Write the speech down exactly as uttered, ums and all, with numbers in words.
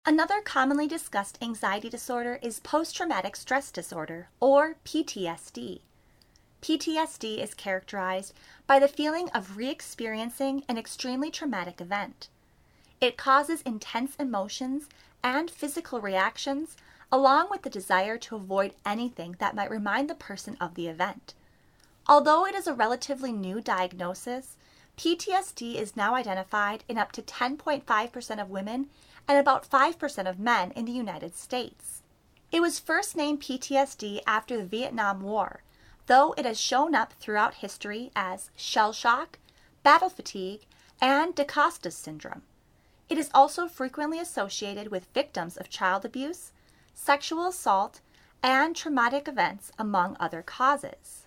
Another commonly discussed anxiety disorder is post-traumatic stress disorder, or P T S D. P T S D is characterized by the feeling of re-experiencing an extremely traumatic event. It causes intense emotions and physical reactions, along with the desire to avoid anything that might remind the person of the event. Although it is a relatively new diagnosis, P T S D is now identified in up to ten point five percent of women and about five percent of men in the United States. It was first named P T S D after the Vietnam War, though it has shown up throughout history as shell shock, battle fatigue, and DaCosta's syndrome. It is also frequently associated with victims of child abuse, sexual assault, and traumatic events, among other causes.